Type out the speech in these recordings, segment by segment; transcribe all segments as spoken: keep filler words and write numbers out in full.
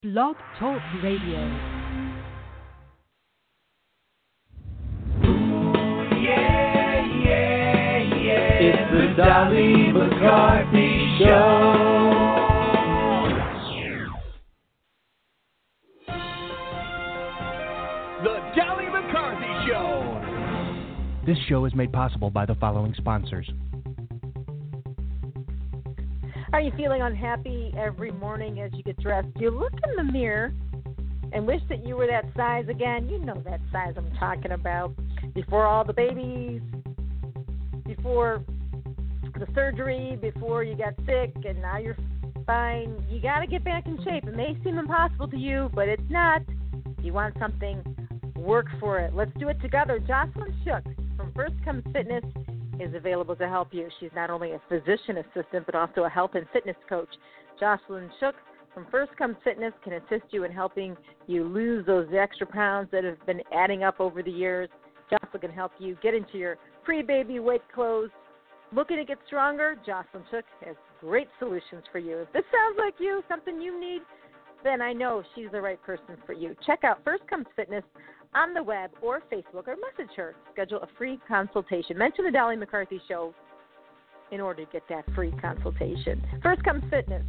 Blog Talk Radio. Yeah, yeah, yeah. It's the Dolly McCarthy Show. The Dolly McCarthy Show. This show is made possible by the following sponsors. Are you feeling unhappy every morning as you get dressed? You look in the mirror and wish that you were that size again. You know that size I'm talking about. Before all the babies, before the surgery, before you got sick, and now you're fine. You got to get back in shape. It may seem impossible to you, but it's not. You want something, work for it. Let's do it together. Jocelyn Shook from First Comes Fitness is available to help you. She's not only a physician assistant, but also a health and fitness coach. Jocelyn Shook from First Comes Fitness can assist you in helping you lose those extra pounds that have been adding up over the years. Jocelyn can help you get into your pre-baby weight clothes. Looking to get stronger? Jocelyn Shook has great solutions for you. If this sounds like you, something you need, then I know she's the right person for you. Check out First Comes Fitness on the web or Facebook, or message her. Schedule a free consultation. Mention the Dolly McCarthy Show in order to get that free consultation. First Comes Fitness.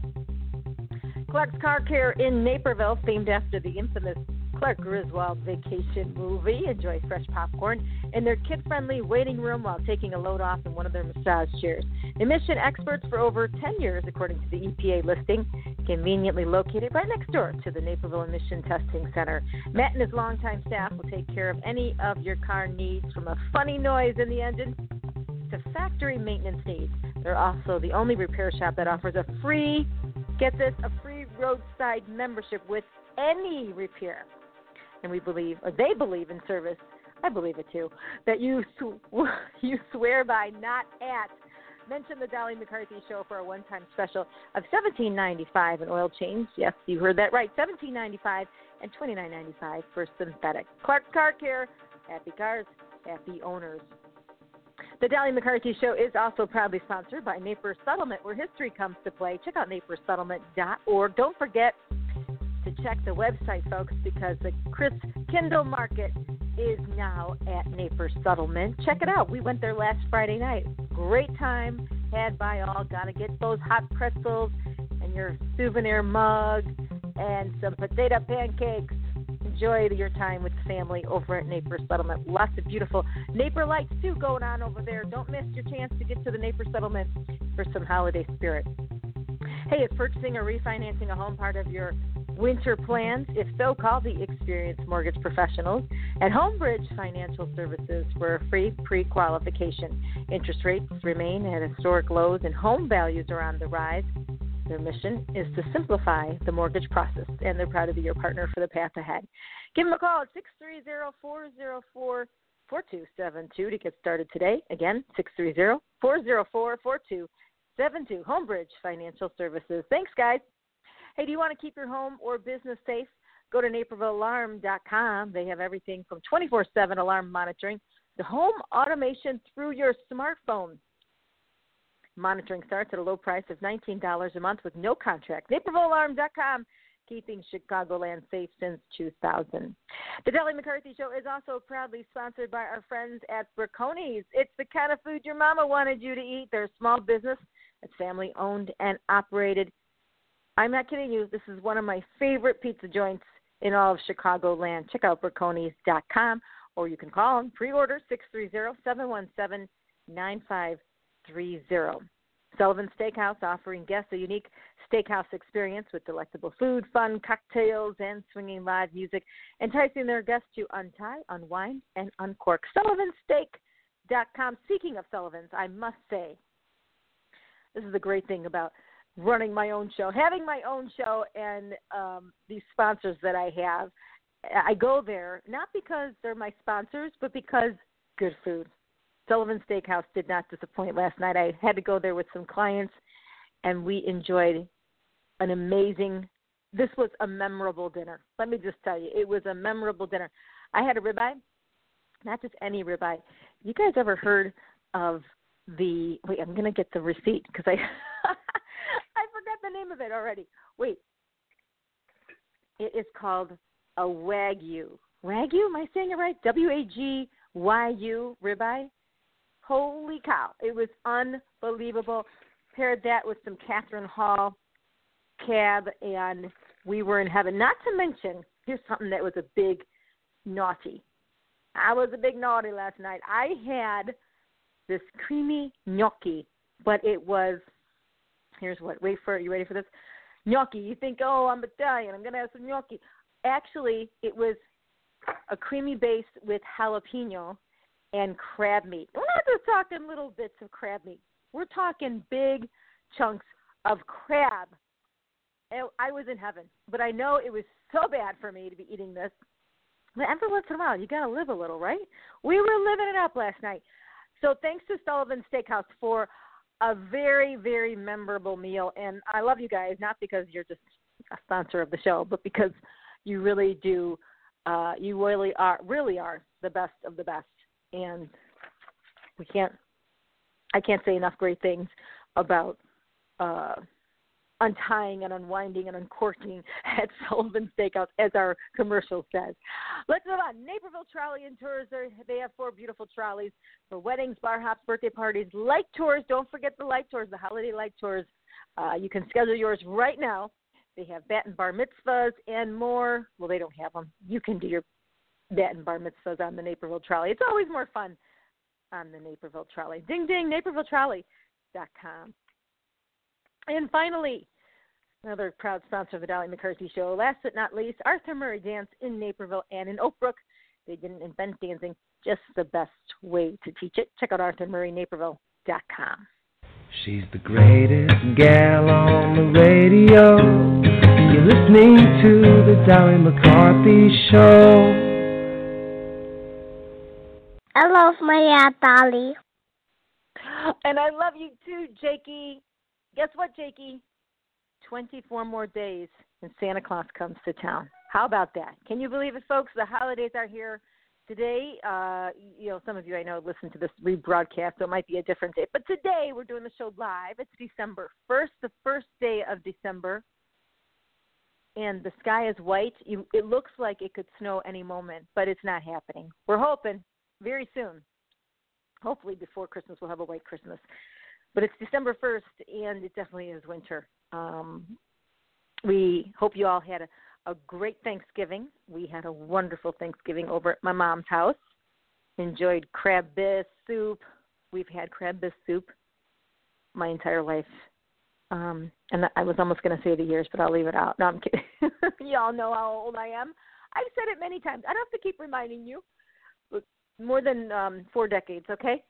Clark's Car Care in Naperville, famed after the infamous Clark Griswold vacation movie. Enjoy fresh popcorn in their kid-friendly waiting room while taking a load off in one of their massage chairs. Emission experts for over ten years, according to the E P A listing, conveniently located right next door to the Naperville Emission Testing Center. Matt and his longtime staff will take care of any of your car needs, from a funny noise in the engine to factory maintenance needs. They're also the only repair shop that offers a free, get this, a free roadside membership with any repair. And we believe, or they believe in service, I believe it too, that you sw- you swear by, not at. Mention the Dolly McCarthy Show for a one-time special of seventeen ninety-five in oil change. Yes, you heard that right, seventeen ninety-five and twenty-nine ninety-five for synthetic. Clark's Car Care, happy cars, happy owners. The Dolly McCarthy Show is also proudly sponsored by Napier Settlement, where history comes to play. Check out napier settlement dot org. Don't forget to check the website, folks, because the Chris Kindle Market is now at Napier Settlement. Check it out. We went there last Friday night. Great time had by all. Got to get those hot pretzels and your souvenir mug and some potato pancakes. Enjoy your time with the family over at Napier Settlement. Lots of beautiful Napier lights, too, going on over there. Don't miss your chance to get to the Napier Settlement for some holiday spirit. Hey, is purchasing or refinancing a home part of your winter plans? If so, call the experienced mortgage professionals at Homebridge Financial Services for a free pre-qualification. Interest rates remain at historic lows and home values are on the rise. Their mission is to simplify the mortgage process, and they're proud to be your partner for the path ahead. Give them a call at six three zero, four zero four, four two seven two to get started today. Again, six three zero, four zero four, four two seven two. Homebridge Financial Services. Thanks, guys. Hey, do you want to keep your home or business safe? Go to naperville alarm dot com. They have everything from twenty-four seven alarm monitoring to home automation through your smartphone. Monitoring starts at a low price of nineteen dollars a month with no contract. naperville alarm dot com, keeping Chicagoland safe since two thousand. The Dolly McCarthy Show is also proudly sponsored by our friends at Braconi's. It's the kind of food your mama wanted you to eat. They're a small business. It's family-owned and operated. I'm not kidding you. This is one of my favorite pizza joints in all of Chicagoland. Check out braconis dot com, or you can call them. Pre-order six three zero, seven one seven, nine five three zero. Sullivan Steakhouse, offering guests a unique steakhouse experience with delectable food, fun cocktails, and swinging live music, enticing their guests to untie, unwind, and uncork. Sullivan Steak dot com. Speaking of Sullivan's, I must say, this is the great thing about running my own show, having my own show, and um, these sponsors that I have. I go there not because they're my sponsors, but because good food. Sullivan Steakhouse did not disappoint last night. I had to go there with some clients, and we enjoyed an amazing, this was a memorable dinner. Let me just tell you, it was a memorable dinner. I had a ribeye, not just any ribeye. You guys ever heard of the, wait, I'm going to get the receipt because I, I forgot the name of it already. Wait, It is called a Wagyu. Wagyu? Am I saying it right? W A G Y U ribeye. Holy cow. It was unbelievable. Paired that with some Catherine Hall cab, and we were in heaven. Not to mention, here's something that was a big naughty. I was a big naughty last night. I had this creamy gnocchi, but it was, here's what, wait for it, you ready for this? Gnocchi. You think, oh, I'm Italian, I'm going to have some gnocchi. Actually, it was a creamy base with jalapeno and crab meat. We're not just talking little bits of crab meat. We're talking big chunks of crab. And I was in heaven, but I know it was so bad for me to be eating this. But every once in a while, you got to live a little, right? We were living it up last night. So thanks to Sullivan Steakhouse for a very, very memorable meal. And I love you guys, not because you're just a sponsor of the show, but because you really do, uh, you really are, really are the best of the best. And we can't, I can't say enough great things about uh, untying and unwinding and uncorking at Sullivan Steakhouse, as our commercial says. Let's move on. Naperville Trolley and Tours, they have four beautiful trolleys for weddings, bar hops, birthday parties, light tours. Don't forget the light tours, the holiday light tours. Uh, you can schedule yours right now. They have bat and bar mitzvahs and more. Well, they don't have them. You can do your bat and bar mitzvahs on the Naperville Trolley. It's always more fun on the Naperville Trolley. Ding, ding, naperville trolley dot com. And finally, another proud sponsor of the Dolly McCarthy Show. Last but not least, Arthur Murray Dance in Naperville and in Oak Brook. They didn't invent dancing, just the best way to teach it. Check out arthur murray naperville dot com. She's the greatest gal on the radio. You're listening to the Dolly McCarthy Show. I love my Aunt Dolly. And I love you too, Jakey. Guess what, Jakey? twenty-four more days and Santa Claus comes to town. How about that? Can you believe it, folks? The holidays are here. Today, uh, you know, some of you I know listen to this rebroadcast, so it might be a different day. But today we're doing the show live. It's December first, the first day of December, and the sky is white. You, it looks like it could snow any moment, but it's not happening. We're hoping very soon. Hopefully before Christmas we'll have a white Christmas. But it's December first, and it definitely is winter. Um, we hope you all had a, a great Thanksgiving. We had a wonderful Thanksgiving over at my mom's house. Enjoyed crab bisque soup. We've had crab bisque soup my entire life. Um, and I was almost going to say the years, but I'll leave it out. No, I'm kidding. You all know how old I am. I've said it many times. I don't have to keep reminding you. But more than um, four decades, okay?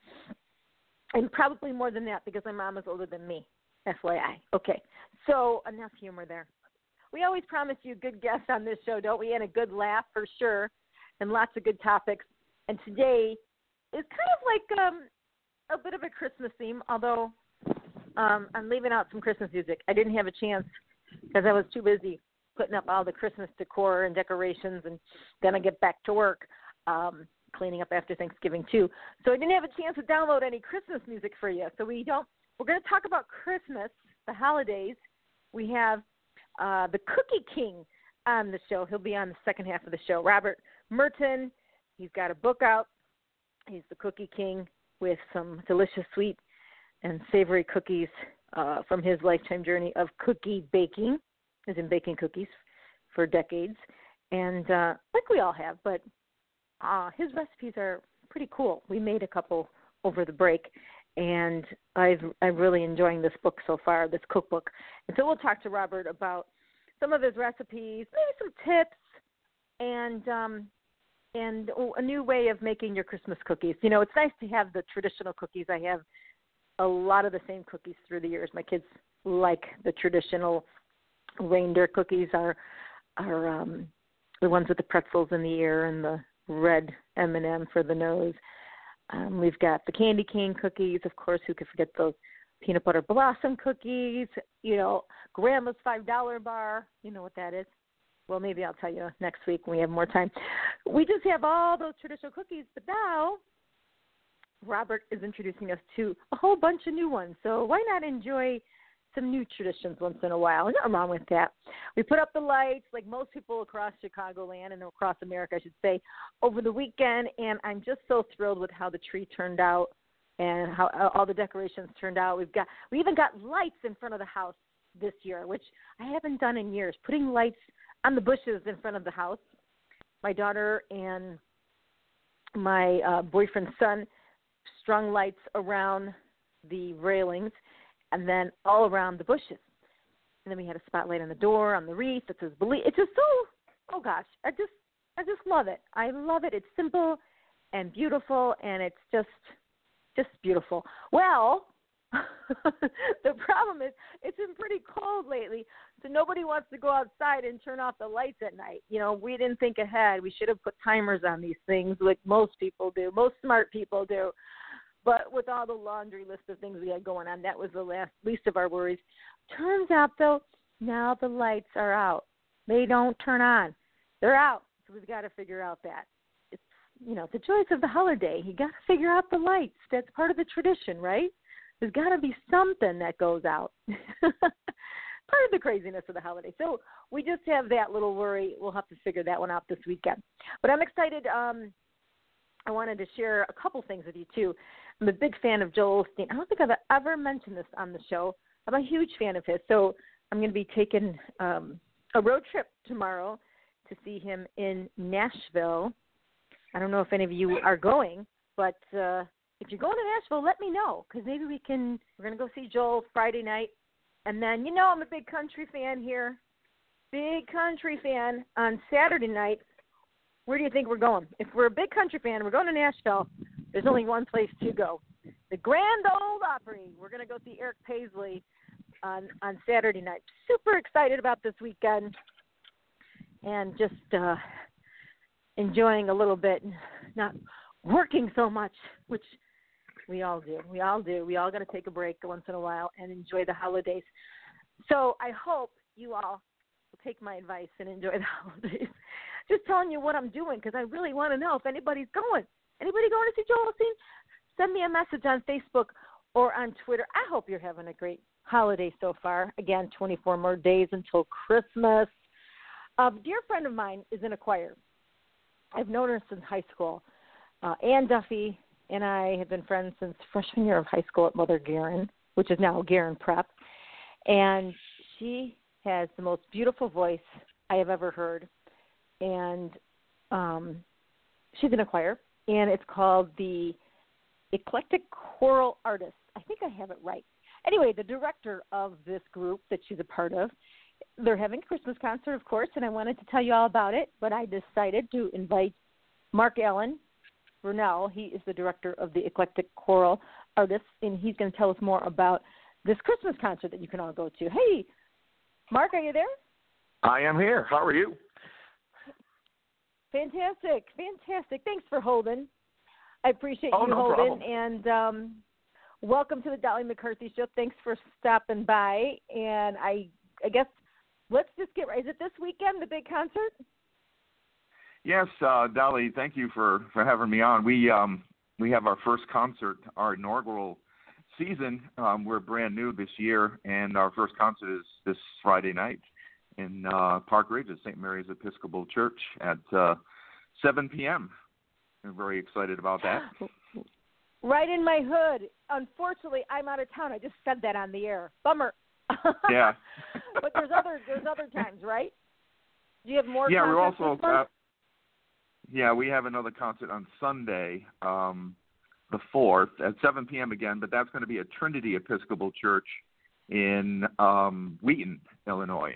And probably more than that because my mom is older than me, F Y I. Okay, so enough humor there. We always promise you good guests on this show, don't we? And a good laugh for sure, and lots of good topics. And today is kind of like um, a bit of a Christmas theme, although um, I'm leaving out some Christmas music. I didn't have a chance because I was too busy putting up all the Christmas decor and decorations, and then I get back to work. Um, cleaning up after Thanksgiving too. So I didn't have a chance to download any Christmas music for you. So we don't, we're going to talk about Christmas, the holidays. We have uh, the Cookie King on the show. He'll be on the second half of the show. Robert Merton, he's got a book out. He's the Cookie King with some delicious sweet and savory cookies uh, from his lifetime journey of cookie baking, as in baking cookies for decades. And uh, like we all have, but Uh, his recipes are pretty cool. We made a couple over the break, and I've, I'm really enjoying this book so far, this cookbook. And so we'll talk to Robert about some of his recipes, maybe some tips, and um, and a new way of making your Christmas cookies. You know, it's nice to have the traditional cookies. I have a lot of the same cookies through the years. My kids like the traditional reindeer cookies, are are um, the ones with the pretzels in the ear and the red M and M for the nose. Um, we've got the Candy Cane cookies, of course. Who could forget those peanut butter blossom cookies? You know, Grandma's five dollar bar. You know what that is? Well, maybe I'll tell you next week when we have more time. We just have all those traditional cookies, but now Robert is introducing us to a whole bunch of new ones. So why not enjoy some new traditions once in a while. Nothing wrong with that. We put up the lights like most people across Chicagoland and across America, I should say, over the weekend, and I'm just so thrilled with how the tree turned out and how all the decorations turned out. We've got we even got lights in front of the house this year, which I haven't done in years, putting lights on the bushes in front of the house. My daughter and my uh, boyfriend's son strung lights around the railings and then all around the bushes. And then we had a spotlight on the door, on the wreath that says believe. It's just so, oh gosh, I just, I just love it. I love it. It's simple and beautiful, and it's just, just beautiful. Well, the problem is it's been pretty cold lately, so nobody wants to go outside and turn off the lights at night. You know, we didn't think ahead. We should have put timers on these things like most people do, most smart people do. But with all the laundry list of things we had going on, that was the last least of our worries. Turns out, though, now the lights are out. They don't turn on. They're out, so we've got to figure out that. It's, you know, the joys of the holiday. You got to figure out the lights. That's part of the tradition, right? There's got to be something that goes out. Part of the craziness of the holiday. So we just have that little worry. We'll have to figure that one out this weekend. But I'm excited. Um, I wanted to share a couple things with you, too. I'm a big fan of Joel Osteen. I don't think I've ever mentioned this on the show. I'm a huge fan of his. So I'm going to be taking um, a road trip tomorrow to see him in Nashville. I don't know if any of you are going, but uh, if you're going to Nashville, let me know, because maybe we can, we're going to go see Joel Friday night. And then, you know, I'm a big country fan here. Big country fan. On Saturday night, where do you think we're going? If we're a big country fan, we're going to Nashville, there's only one place to go. The Grand Ole Opry. We're going to go see Eric Paisley on, on Saturday night. Super excited about this weekend and just uh, enjoying a little bit, not working so much, which we all do. We all do. We all got to take a break once in a while and enjoy the holidays. So I hope you all will take my advice and enjoy the holidays. Just telling you what I'm doing, because I really want to know if anybody's going. Anybody going to see Joel Osteen? Send me a message on Facebook or on Twitter. I hope you're having a great holiday so far. Again, twenty-four more days until Christmas. A dear friend of mine is in a choir. I've known her since high school. Uh, Ann Duffy and I have been friends since freshman year of high school at Mother Guerin, which is now Guerin Prep. And she has the most beautiful voice I have ever heard. And um, she's in a choir, and it's called the Eclectic Choral Artists. I think I have it right. Anyway, the director of this group that she's a part of, they're having a Christmas concert, of course, and I wanted to tell you all about it, but I decided to invite Mark Allen Brunel. He is the director of the Eclectic Choral Artists, and he's going to tell us more about this Christmas concert that you can all go to. Hey, Mark, are you there? I am here. How are you? Fantastic, fantastic. Thanks for holding. I appreciate oh, you no holding. Problem. And um, welcome to the Dolly McCarthy Show. Thanks for stopping by. And I, I guess let's just get right. Is it this weekend, the big concert? Yes, uh, Dolly. Thank you for, for having me on. We um we have our first concert, our inaugural season. Um, we're brand new this year, and our first concert is this Friday night in uh, Park Ridge at Saint Mary's Episcopal Church at uh, seven p.m. We're very excited about that. Right in my hood. Unfortunately, I'm out of town. I just said that on the air. Bummer. Yeah. But there's other there's other times, right? Do you have more? Yeah, we're concerts also. this month? Uh, yeah, we have another concert on Sunday, um, the fourth, at seven p.m. again. But that's going to be at Trinity Episcopal Church in um, Wheaton, Illinois.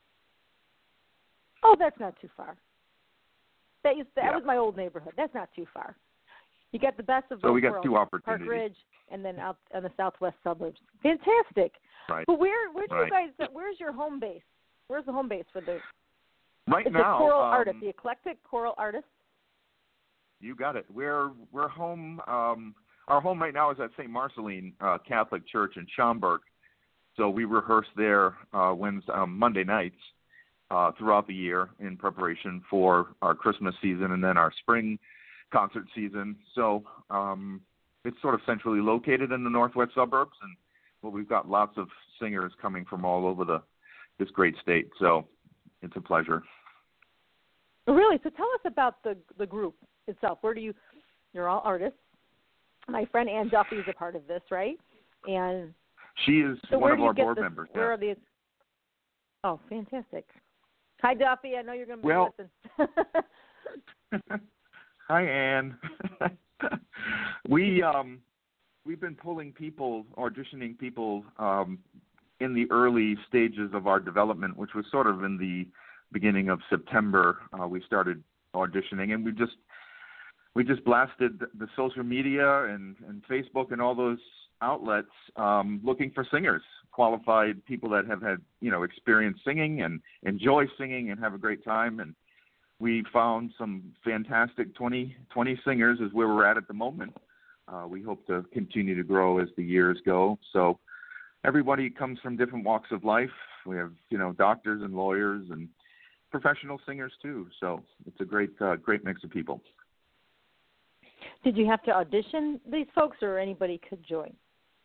Oh, that's not too far. That, used to, that yeah. was my old neighborhood. That's not too far. You got the best of both So we got worlds. two opportunities. Park Ridge and then out on the southwest suburbs. Fantastic. Right. But where where do right. you guys? Where's your home base? Where's the home base for the? Right it's now, the choral um, artist, the eclectic choral artist. You got it. We're we're home. Um, our home right now is at Saint Marceline uh, Catholic Church in Schaumburg. So we rehearse there uh, Wednesday, um, Monday nights uh, throughout the year in preparation for our Christmas season and then our spring concert season. So um, it's sort of centrally located in the northwest suburbs, and well, we've got lots of singers coming from all over the this great state. So it's a pleasure. Really? So tell us about the the group itself. Where do you? You're all artists. My friend Ann Duffy is a part of this, right? And she is so one where of do you our get board this, members. Where yeah. are these? Oh, fantastic! Hi, Duffy. I know you're going to be well, listening. Hi, Ann. we um we've been pulling people, auditioning people um, in the early stages of our development, which was sort of in the beginning of September. Uh, we started auditioning, and we just we just blasted the social media and, and Facebook and all those outlets um, looking for singers, qualified people that have had, you know, experience singing and enjoy singing and have a great time. And we found some fantastic twenty, twenty singers is where we're at at the moment. Uh, we hope to continue to grow as the years go. So everybody comes from different walks of life. We have, you know, doctors and lawyers and professional singers too. So it's a great, uh, great mix of people. Did you have to audition these folks, or anybody could join?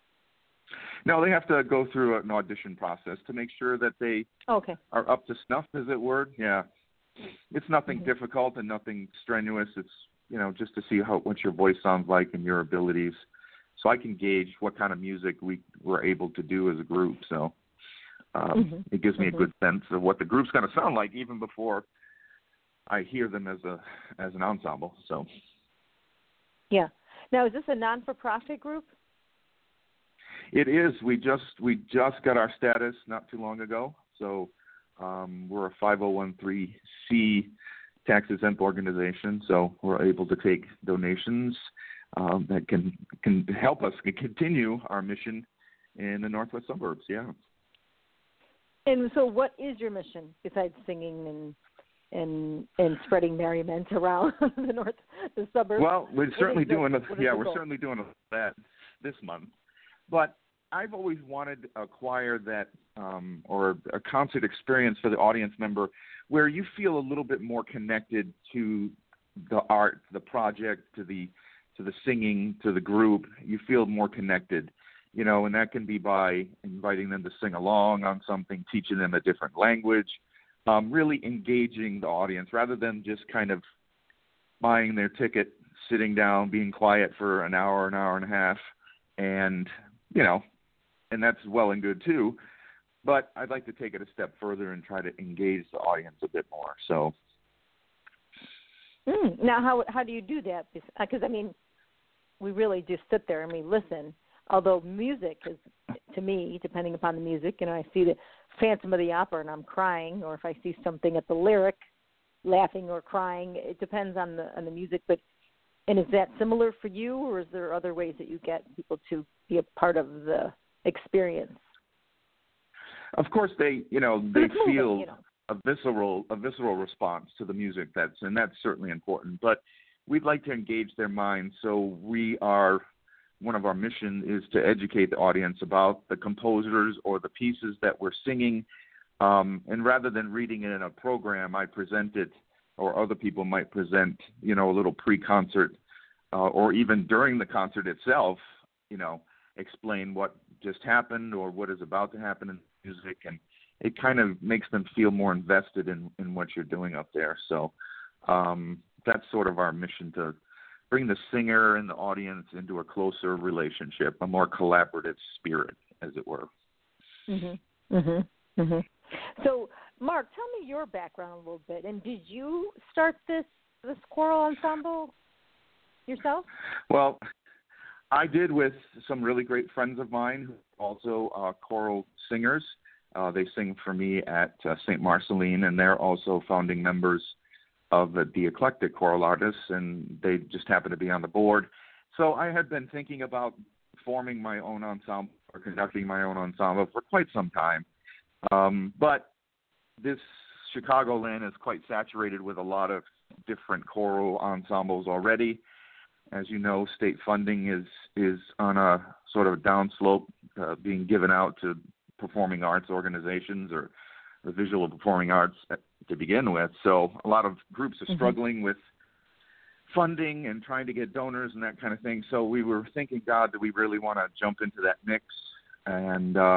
No, they have to go through an audition process to make sure that they okay. are up to snuff, as it were. Yeah. It's nothing mm-hmm. difficult and nothing strenuous. It's, you know, just to see how what your voice sounds like and your abilities. So I can gauge what kind of music we were able to do as a group. So um, mm-hmm. it gives me mm-hmm. a good sense of what the group's going to sound like even before I hear them as a as an ensemble. So. Yeah. Now, is this a non-for-profit group? It is. We just we just got our status not too long ago. So um, we're a five oh one c tax-exempt organization. So we're able to take donations um, that can can help us continue our mission in the Northwest suburbs. Yeah. And so, what is your mission besides singing and and and spreading merriment around the north, the suburbs? Well, we're certainly the, doing a, yeah, we're goal? certainly doing that this month. But I've always wanted a choir that, um, or a concert experience for the audience member, where you feel a little bit more connected to the art, the project, to the to the singing, to the group. You feel more connected, you know, and that can be by inviting them to sing along on something, teaching them a different language. Um, really engaging the audience rather than just kind of buying their ticket, sitting down, being quiet for an hour, an hour and a half, and, you know, and that's well and good too. But I'd like to take it a step further and try to engage the audience a bit more. So mm, now, how how do you do that? Because I mean, we really just sit there and we listen. Although music is, to me, depending upon the music, you know, I see the Phantom of the Opera and I'm crying, or if I see something at the lyric, laughing or crying. It depends on the on the music. But and is that similar for you, or is there other ways that you get people to be a part of the experience? Of course, they you know they moving, feel you know. a visceral a visceral response to the music. That's and that's certainly important. But we'd like to engage their minds, so we are. One of our mission is to educate the audience about the composers or the pieces that we're singing. Um, and rather than reading it in a program, I present it, or other people might present, you know, a little pre-concert, uh, or even during the concert itself, you know, explain what just happened or what is about to happen in music. And it kind of makes them feel more invested in, in what you're doing up there. So um, that's sort of our mission, to bring the singer and the audience into a closer relationship, a more collaborative spirit, as it were. Mhm. Mhm. Mhm. So, Mark, tell me your background a little bit. And did you start this this choral ensemble yourself? Well, I did with some really great friends of mine who are also uh, choral singers. Uh, they sing for me at uh, Saint Marceline, and they're also founding members of the, the Eclectic Choral Artists, and they just happen to be on the board. So I had been thinking about forming my own ensemble or conducting my own ensemble for quite some time. Um, but this Chicagoland is quite saturated with a lot of different choral ensembles already. As you know, state funding is, is on a sort of downslope, uh, being given out to performing arts organizations or the visual and performing arts to begin with. So a lot of groups are struggling mm-hmm. with funding and trying to get donors and that kind of thing. So we were thinking, God, do we really want to jump into that mix? And uh,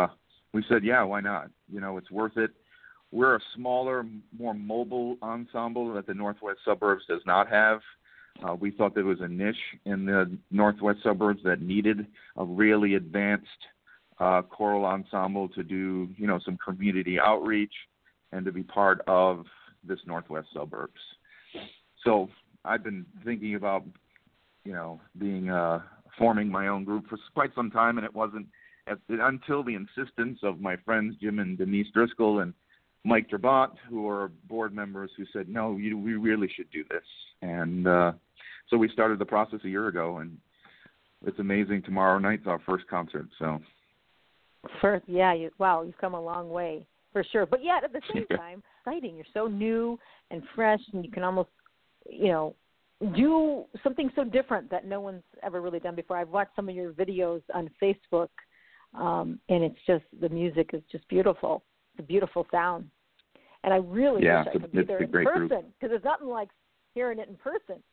we said, yeah, why not? You know, it's worth it. We're a smaller, more mobile ensemble that the Northwest Suburbs does not have. Uh, we thought there was a niche in the Northwest Suburbs that needed a really advanced uh, choral ensemble to do, you know, some community outreach and to be part of this Northwest Suburbs. So I've been thinking about, you know, being uh, forming my own group for quite some time, and it wasn't at the, until the insistence of my friends Jim and Denise Driscoll and Mike Drabant, who are board members, who said, no, you, we really should do this. And uh, so we started the process a year ago, and it's amazing. Tomorrow night's our first concert. So, First, yeah, you, wow, you've come a long way, for sure. But yet, at the same time, exciting. You're so new and fresh, and you can almost, you know, do something so different that no one's ever really done before. I've watched some of your videos on Facebook, um, and it's just, the music is just beautiful. It's a beautiful sound. And I really yeah, wish I could be there in person, because there's nothing like hearing it in person.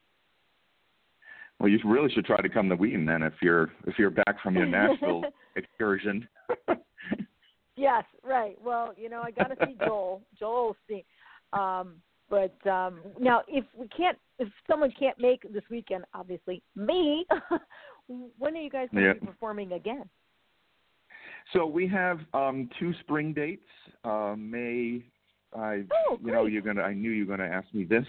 Well, you really should try to come to Wheaton then if you're if you're back from your Nashville excursion. Yes, right. Well, you know, I got to see Joel. Joel Osteen. Um, but um, now, if we can't, if someone can't make this weekend, obviously me, when are you guys going to yeah. be performing again? So we have um, two spring dates. Uh, May, I, oh, you know, you're gonna. I knew you were gonna ask me this.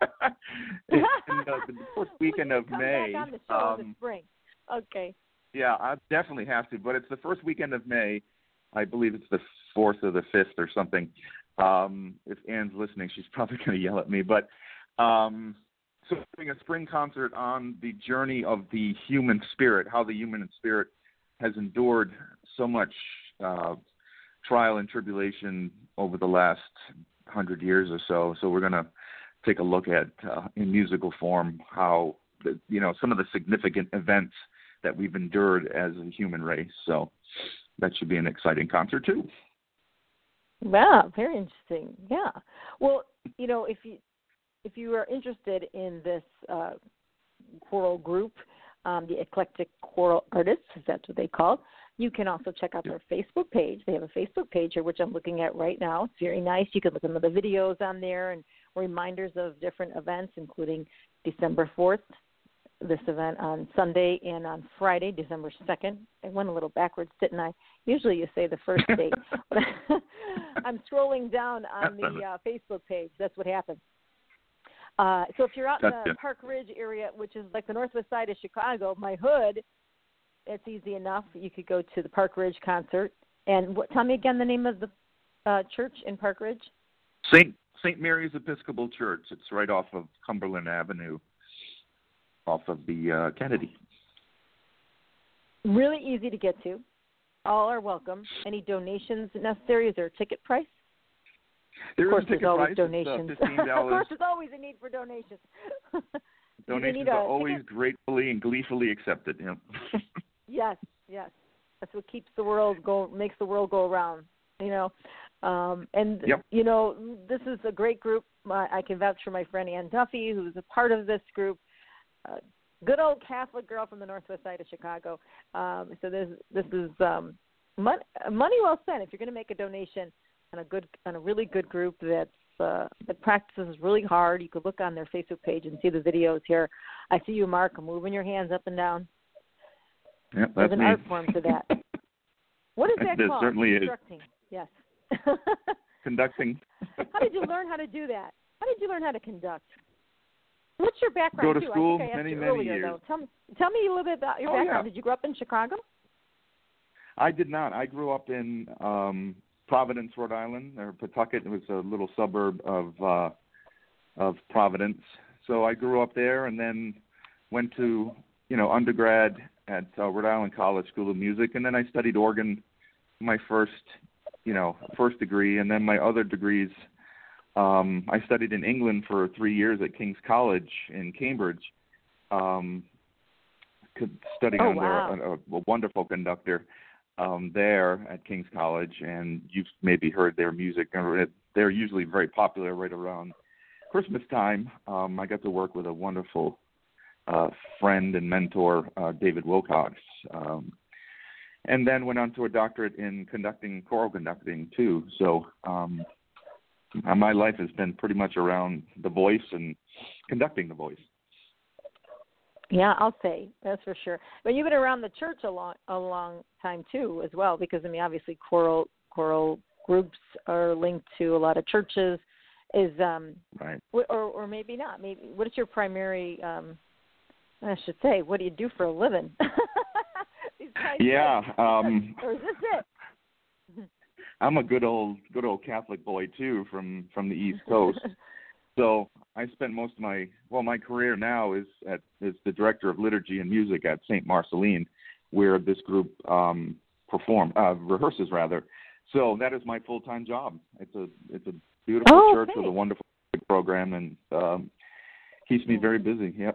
in the, the first weekend of come May. Back on the show um, in the spring. Okay. Yeah, I definitely have to. But it's the first weekend of May. I believe it's the fourth or the fifth or something. Um, if Anne's listening, she's probably going to yell at me. But um, so we're doing a spring concert on the journey of the human spirit, how the human spirit has endured so much uh, trial and tribulation over the last hundred years or so. So we're going to take a look at, uh, in musical form, how, the, you know, some of the significant events that we've endured as a human race. So that should be an exciting concert too. Wow, very interesting. Yeah. Well, you know, if you if you are interested in this uh, choral group, um, the Eclectic Choral Artists, that's what they call, you can also check out their Facebook page. They have a Facebook page here, which I'm looking at right now. It's very nice. You can look at some of the videos on there and reminders of different events, including December fourth, this event on Sunday, and on Friday, December second. I went a little backwards, didn't I? Usually you say the first date. But I'm scrolling down on the uh, Facebook page. That's what happened. Uh, so if you're out in the Park Ridge area, which is like the northwest side of Chicago, my hood, it's easy enough. You could go to the Park Ridge concert. And what, tell me again the name of the uh, church in Park Ridge. Saint Saint Mary's Episcopal Church. It's right off of Cumberland Avenue, off of the uh, Kennedy. Really easy to get to. All are welcome. Any donations necessary? Is there a ticket price? There of course, is a ticket there's always price. donations. It's, uh, fifteen dollars. Of course, there's always a need for donations. Donations are always ticket? gratefully and gleefully accepted. Yeah. Yes, yes. That's what keeps the world go, makes the world go around. You know, um, and yep. you know, this is a great group. I, I can vouch for my friend Ann Duffy, who's a part of this group. Uh, good old Catholic girl from the northwest side of Chicago. Um, so this this is um, money, money well spent if you're going to make a donation on a good on a really good group that's uh, that practices really hard. You could look on their Facebook page and see the videos here. I see you, Mark, moving your hands up and down. Yep, that's There's an me. art form to that. What is that there called? certainly Conducting. is. Yes. Conducting. How did you learn how to do that? How did you learn how to conduct? What's your background? Go to too? school I think I asked many, you many earlier, years. Though. Tell me, tell me a little bit about your Oh, background. yeah. Did you grow up in Chicago? I did not. I grew up in um, Providence, Rhode Island, or Pawtucket. It was a little suburb of uh, of Providence. So I grew up there, and then went to you know undergrad at uh, Rhode Island College School of Music, and then I studied organ, my first you know first degree, and then my other degrees. Um, I studied in England for three years at King's College in Cambridge. Um, studying oh, under wow. a, a wonderful conductor um, there at King's College, and you've maybe heard their music. They're usually very popular right around Christmas time. Um, I got to work with a wonderful uh, friend and mentor, uh, David Wilcox. Um, and then went on to a doctorate in conducting, choral conducting too. So um, my life has been pretty much around the voice and conducting the voice. Yeah, I'll say that's for sure. But you've been around the church a long, a long time too, as well, because I mean, obviously, choral choral groups are linked to a lot of churches. Is um, right, or or maybe not. Maybe what is your primary? Um, I should say, what do you do for a living? yeah, um, or is this it? I'm a good old good old Catholic boy too, from from the East Coast. So I spent most of my, well, my career now is at is the director of liturgy and music at Saint Marceline, where this group um, perform uh, rehearses rather. So that is my full time job. It's a it's a beautiful oh, church okay. with a wonderful program, and um, keeps me very busy. Yep.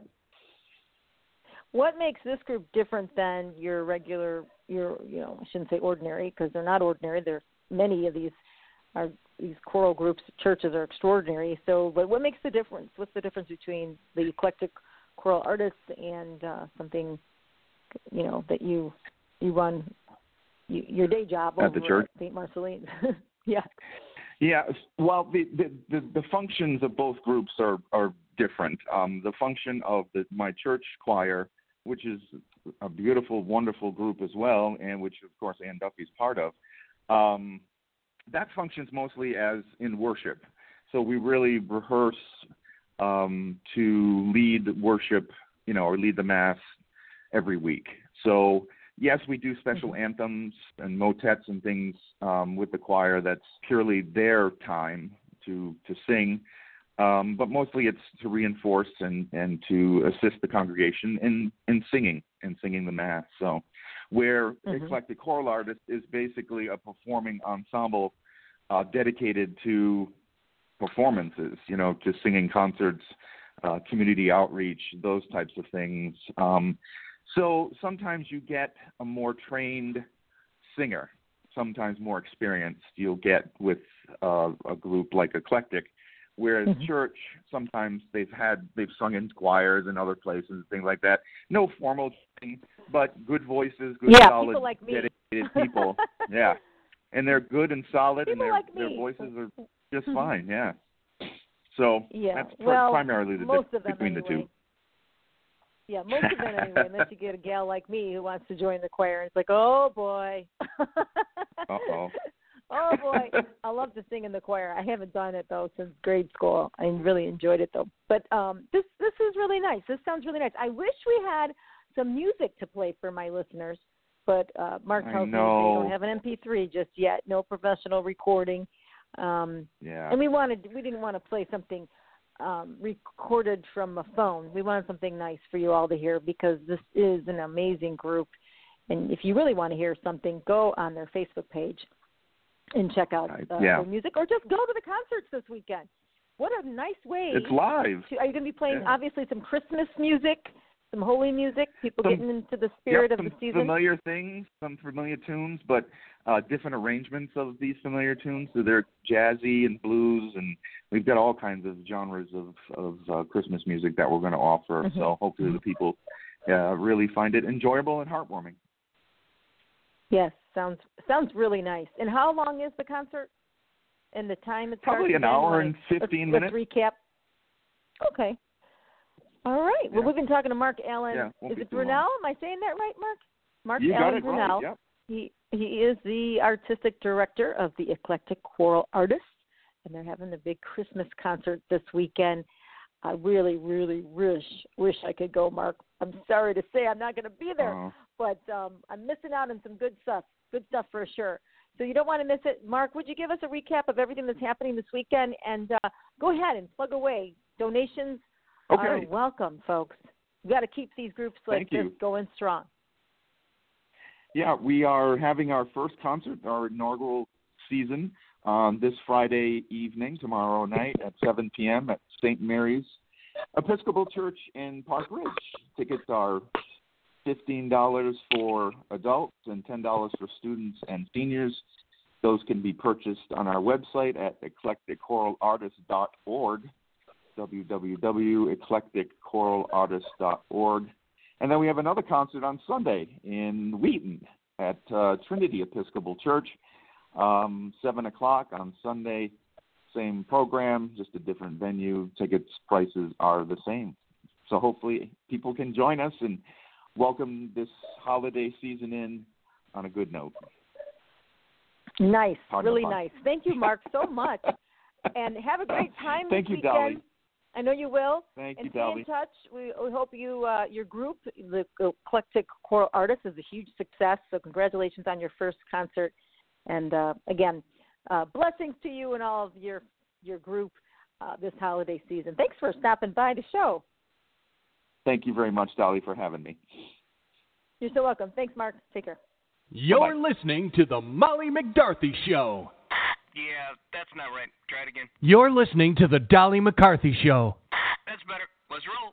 What makes this group different than your regular, your you know, I shouldn't say ordinary because they're not ordinary. There's many of these are. These choral groups, churches are extraordinary. So, but what makes the difference? What's the difference between the eclectic choral artists and uh, something, you know, that you you run you, your day job at over the church? at Saint Marceline? yeah. Yeah. Well, the, the the the functions of both groups are are different. Um, the function of the my church choir, which is a beautiful, wonderful group as well, and which of course Ann Duffy's part of. Um, That functions mostly as in worship. So we really rehearse um, to lead worship, you know, or lead the Mass every week. So, yes, we do special mm-hmm. anthems and motets and things um, with the choir. That's purely their time to to sing. Um, but mostly it's to reinforce and, and to assist the congregation in, in singing and singing the Mass. So where mm-hmm. Eclectic Choral Artist is basically a performing ensemble uh, dedicated to performances, you know, to singing concerts, uh, community outreach, those types of things. Um, so sometimes you get a more trained singer, sometimes more experienced you'll get with uh, a group like Eclectic. Whereas mm-hmm. church, sometimes they've had they've sung in choirs and other places, things like that. No formal thing, but good voices, good yeah, solid, people like me. dedicated people. yeah, and they're good and solid, people and their like their me. voices are just fine. Yeah. So yeah. that's pr- well, primarily the most difference of them between anyway. the two. Yeah, most of them anyway. Unless you get a gal like me who wants to join the choir, and it's like, oh boy. Uh oh. Oh boy, I love to sing in the choir. I haven't done it though since grade school. I really enjoyed it though. But um, this this is really nice. This sounds really nice. I wish we had some music to play for my listeners, but uh, Mark tells me they don't have an M P three just yet. No professional recording. Um, yeah. And we wanted we didn't want to play something um, recorded from a phone. We wanted something nice for you all to hear because this is an amazing group. And if you really want to hear something, go on their Facebook page and check out uh, yeah. their music, or just go to the concerts this weekend. What a nice way. It's live. To, are you going to be playing, yeah. obviously, some Christmas music, some holy music, people some, getting into the spirit yep, of the some season? familiar things, some familiar tunes, but uh, different arrangements of these familiar tunes. So they're jazzy and blues, and we've got all kinds of genres of, of uh, Christmas music that we're going to offer. Mm-hmm. So hopefully the people uh, really find it enjoyable and heartwarming. Yes, sounds sounds really nice. And how long is the concert? And the time it starts? Probably an hour and fifteen let's, minutes. Let's recap. Okay. All right. Yeah. Well, we've been talking to Mark Allen. Yeah, is it Brunel? Am I saying that right, Mark? Mark you Allen got it Brunel. right. Yep. He he is the artistic director of the Eclectic Choral Artists, and they're having the big Christmas concert this weekend. I really, really wish wish I could go, Mark. I'm sorry to say I'm not going to be there, uh, but um, I'm missing out on some good stuff. Good stuff for sure. So you don't want to miss it. Mark, would you give us a recap of everything that's happening this weekend? And uh, go ahead and plug away. Donations okay. are welcome, folks. We've got to keep these groups like Thank this you. going strong. Yeah, we are having our first concert, our inaugural season, um, this Friday evening, tomorrow night at seven p.m. at Saint Mary's Episcopal Church in Park Ridge. Tickets are fifteen dollars for adults and ten dollars for students and seniors. Those can be purchased on our website at eclectic choral artist dot org, w w w dot eclectic choral artist dot org. And then we have another concert on Sunday in Wheaton at uh, Trinity Episcopal Church, um, seven o'clock on Sunday. Same program, just a different venue. Tickets prices are the same. So hopefully people can join us and welcome this holiday season in on a good note. Nice, Pardon really the pun. nice. Thank you, Mark, so much. And have a great time Thank this you, weekend. Dolly. I know you will. Thank and you, stay Dolly. in touch. We, we hope you, uh, your group, the Eclectic Choral Artists, is a huge success. So congratulations on your first concert. And uh, again, uh, blessings to you and all of your your group uh, this holiday season. Thanks for stopping by the show. Thank you very much, Dolly, for having me. You're so welcome. Thanks, Mark. Take care. You're Bye-bye. listening to the Molly McDarty Show. Yeah, that's not right. Try it again. You're listening to the Dolly McCarthy Show. That's better. Let's roll.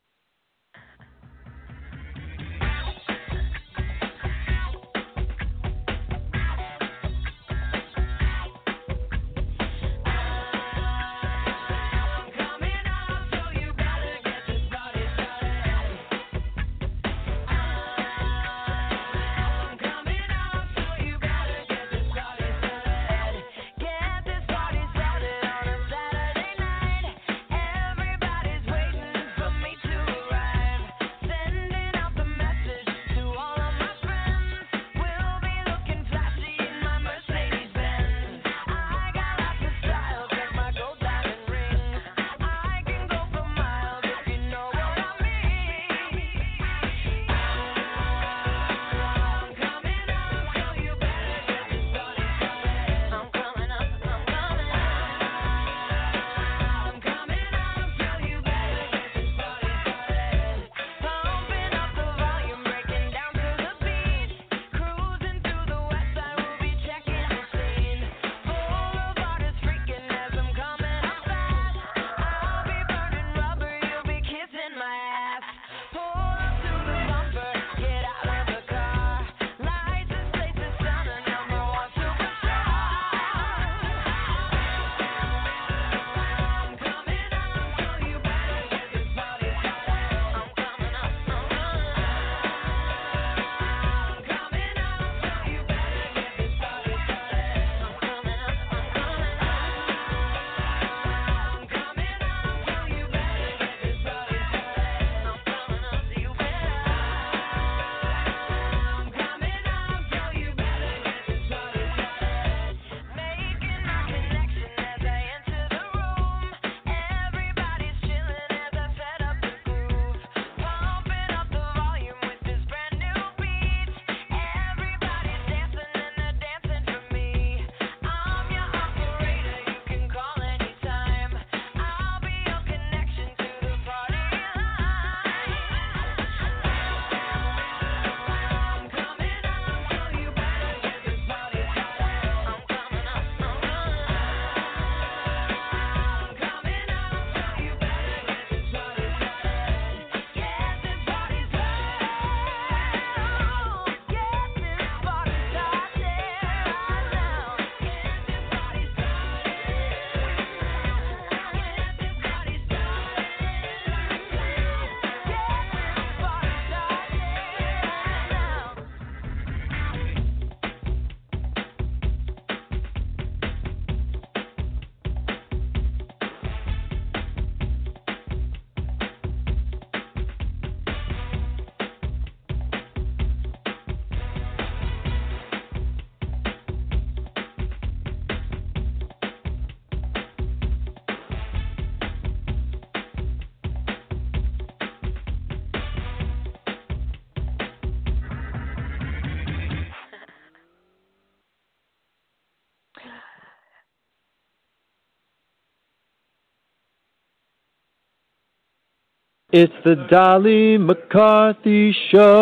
It's the Dolly McCarthy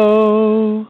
Show.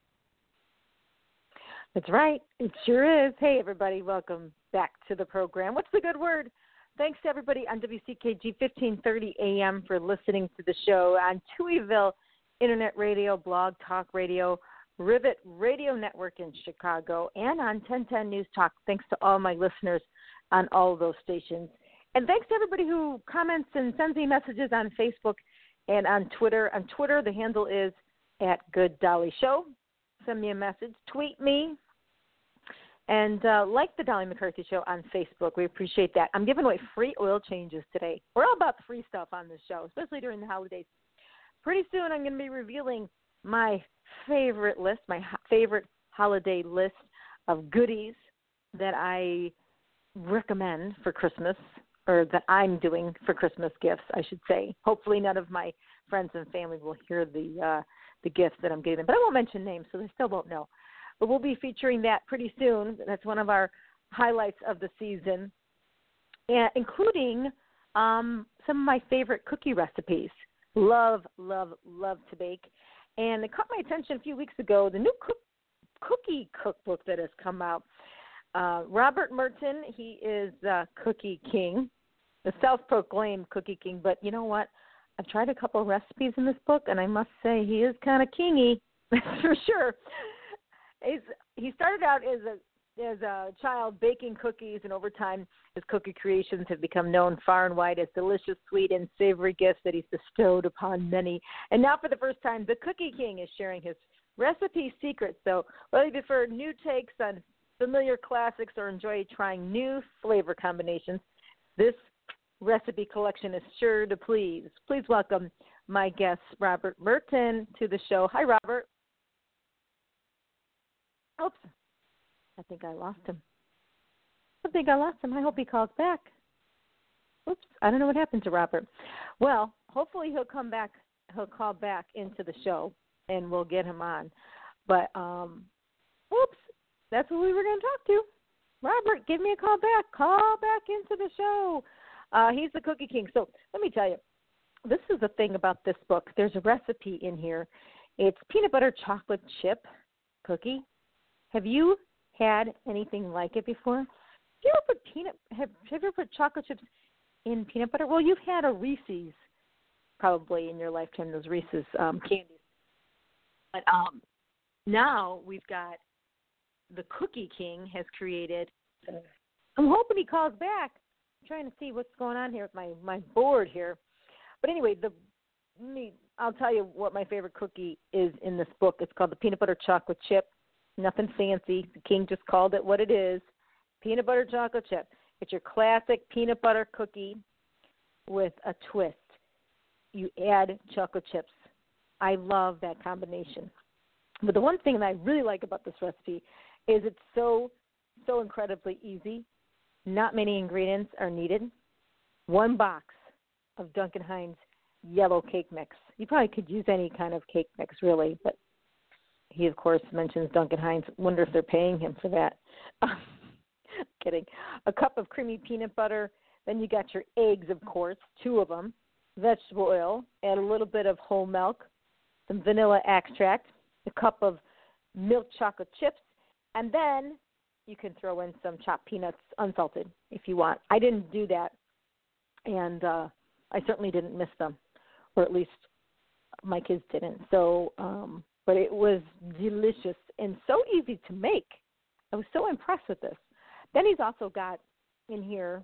That's right. It sure is. Hey, everybody. Welcome back to the program. What's the good word? Thanks to everybody on W C K G fifteen thirty A M for listening to the show on Tuieville Internet Radio, Blog Talk Radio, Rivet Radio Network in Chicago, and on ten ten News Talk. Thanks to all my listeners on all of those stations. And thanks to everybody who comments and sends me messages on Facebook and on Twitter. On Twitter, the handle is at Good Dolly Show. send me a message, tweet me, and uh, like the Dolly McCarthy Show on Facebook. We appreciate that. I'm giving away free oil changes today. We're all about the free stuff on this show, especially during the holidays. Pretty soon I'm going to be revealing my favorite list, my ho- favorite holiday list of goodies that I recommend for Christmas, or that I'm doing for Christmas gifts, I should say. Hopefully none of my friends and family will hear the uh, the gifts that I'm giving, but I won't mention names, so they still won't know. But we'll be featuring that pretty soon. That's one of our highlights of the season, and including um, some of my favorite cookie recipes. Love, love, love to bake. And it caught my attention a few weeks ago, the new cook, cookie cookbook that has come out. Uh, Robert Merton, he is uh, Cookie King, the self-proclaimed Cookie King. But you know what? I've tried a couple of recipes in this book, and I must say he is kind of kingy, that's for sure. He's, he started out as a as a child baking cookies, and over time his cookie creations have become known far and wide as delicious, sweet, and savory gifts that he's bestowed upon many. And now for the first time, the Cookie King is sharing his recipe secrets. So whether you prefer new takes on familiar classics or enjoy trying new flavor combinations, this recipe collection is sure to please. Please welcome my guest, Robert Merton, to the show. Hi, Robert. Oops. I think I lost him. I think I lost him. I hope he calls back. Oops. I don't know what happened to Robert. Well, hopefully he'll come back. He'll call back into the show, and we'll get him on. But, um, oops. That's who we were going to talk to. Robert, give me a call back. Call back into the show. Uh, he's the Cookie King. So let me tell you, this is the thing about this book. There's a recipe in here. It's peanut butter chocolate chip cookie. Have you had anything like it before? Have you ever put peanut? Have, have you ever put chocolate chips in peanut butter? Well, you've had a Reese's probably in your lifetime. Those Reese's um, candies. But um, now we've got the Cookie King has created. I'm hoping he calls back. I'm trying to see what's going on here with my, my board here. But anyway, the me I'll tell you what my favorite cookie is in this book. It's called the peanut butter chocolate chip. Nothing fancy. The King just called it what it is. Peanut butter chocolate chip. It's your classic peanut butter cookie with a twist. You add chocolate chips. I love that combination. But the one thing that I really like about this recipe is it's so, so incredibly easy. Not many ingredients are needed. One box of Duncan Hines yellow cake mix. You probably could use any kind of cake mix, really, but he, of course, mentions Duncan Hines. Wonder if they're paying him for that. Kidding. A cup of creamy peanut butter. Then you got your eggs, of course, two of them. Vegetable oil. Add a little bit of whole milk. Some vanilla extract. A cup of milk chocolate chips. And then you can throw in some chopped peanuts, unsalted, if you want. I didn't do that, and uh, I certainly didn't miss them, or at least my kids didn't. So, um, but it was delicious and so easy to make. I was so impressed with this. Then he's also got in here,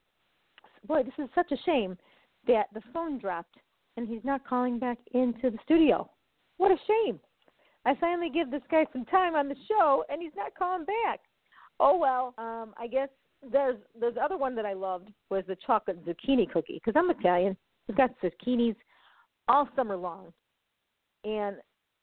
boy, this is such a shame that the phone dropped and he's not calling back into the studio. What a shame. I finally give this guy some time on the show, and he's not calling back. Oh, well, um, I guess there's there's the other one that I loved was the chocolate zucchini cookie, because I'm Italian. We've got zucchinis all summer long. And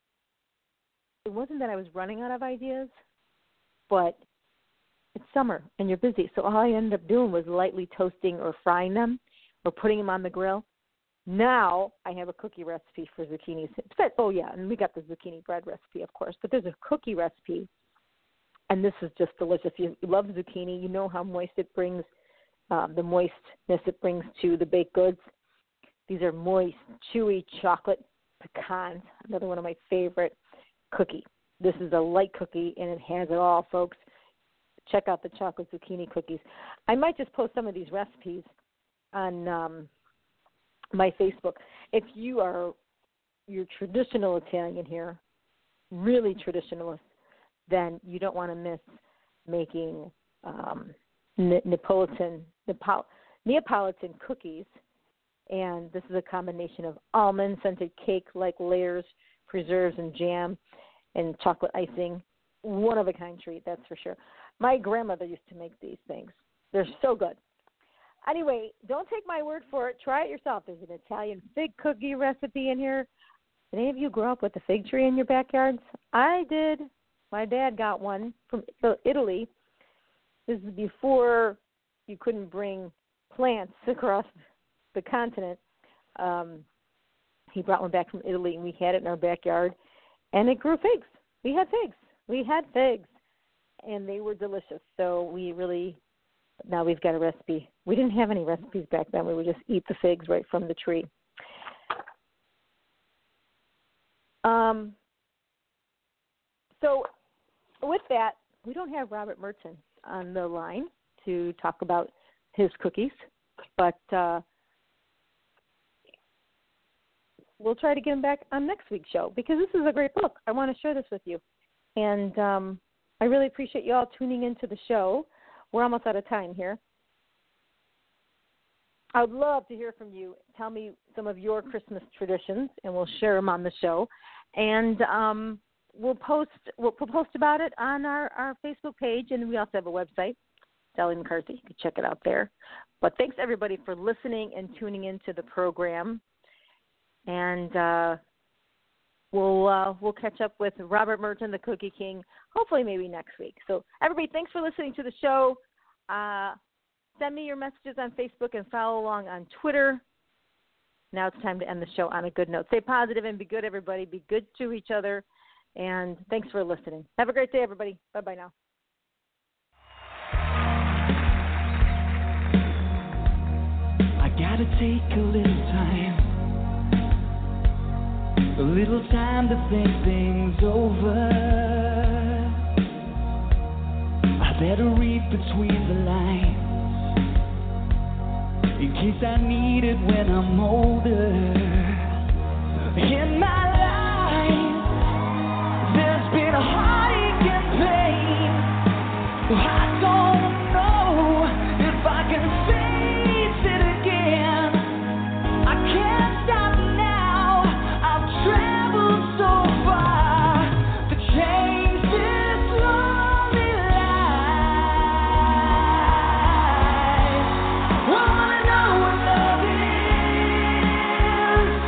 it wasn't that I was running out of ideas, but it's summer, and you're busy. So all I ended up doing was lightly toasting or frying them or putting them on the grill. Now I have a cookie recipe for zucchinis. Oh, yeah, and we got the zucchini bread recipe, of course. But there's a cookie recipe, and this is just delicious. You love zucchini. You know how moist it brings, um, the moistness it brings to the baked goods. These are moist, chewy chocolate pecans, another one of my favorite cookie. This is a light cookie, and it has it all, folks. Check out the chocolate zucchini cookies. I might just post some of these recipes on um, my Facebook. If you are your traditional Italian here, really traditionalist, then you don't want to miss making um, Neapolitan Nepal, Neapolitan cookies. And this is a combination of almond-scented cake-like layers, preserves, and jam. and chocolate icing. One of a kind treat, that's for sure. My grandmother used to make these things. They're so good. Anyway, don't take my word for it. Try it yourself. There's an Italian fig cookie recipe in here. Did any of you grow up with a fig tree in your backyards? I did. My dad got one from Italy. This is before you couldn't bring plants across the continent. Um, he brought one back from Italy, and we had it in our backyard, and it grew figs. We had figs. We had figs, and they were delicious. So we really, now we've got a recipe. We didn't have any recipes back then. We would just eat the figs right from the tree. Um. So with that, we don't have Robert Merton on the line to talk about his cookies, but uh, we'll try to get him back on next week's show because this is a great book. I want to share this with you. And um, I really appreciate you all tuning into the show. We're almost out of time here. I would love to hear from you. Tell me some of your Christmas traditions, and we'll share them on the show. And um, we'll post we'll, we'll post about it on our, our Facebook page, and we also have a website, Dolly McCarthy. You can check it out there. But thanks, everybody, for listening and tuning into the program. And uh, we'll uh, we'll catch up with Robert Merton, the Cookie King, hopefully maybe next week. So, everybody, thanks for listening to the show. Uh, send me your messages on Facebook and follow along on Twitter. Now it's time to end the show on a good note. Stay positive and be good, everybody. Be good to each other. And thanks for listening. Have a great day, everybody. Bye-bye now. I gotta take a little time. A little time to think things over. I better read between the lines in case I need it when I'm older. In my life, there's been a heartache and pain. I don't know if I can face it again. I can't stop now. I've traveled so far to change this lonely life. I wanna know what love is.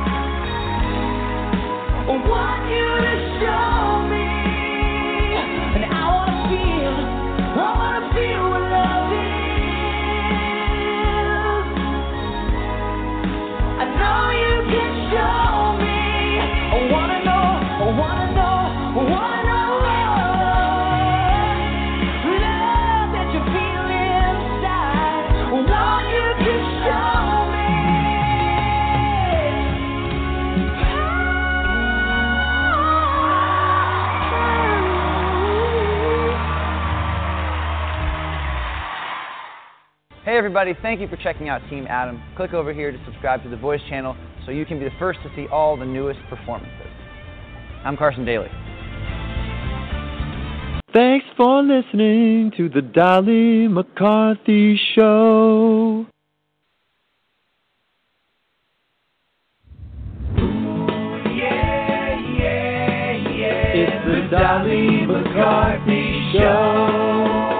I want you to show me, and I wanna feel, I wanna feel what love is. I know you can show me. I wanna know, I wanna know, I wanna know love that you feel inside. I want you to show me. Hey everybody, thank you for checking out Team Adam. Click over here to subscribe to the Voice channel so you can be the first to see all the newest performances. I'm Carson Daly. Thanks for listening to the Dolly McCarthy Show. Yeah, yeah, yeah. It's the Dolly McCarthy Show.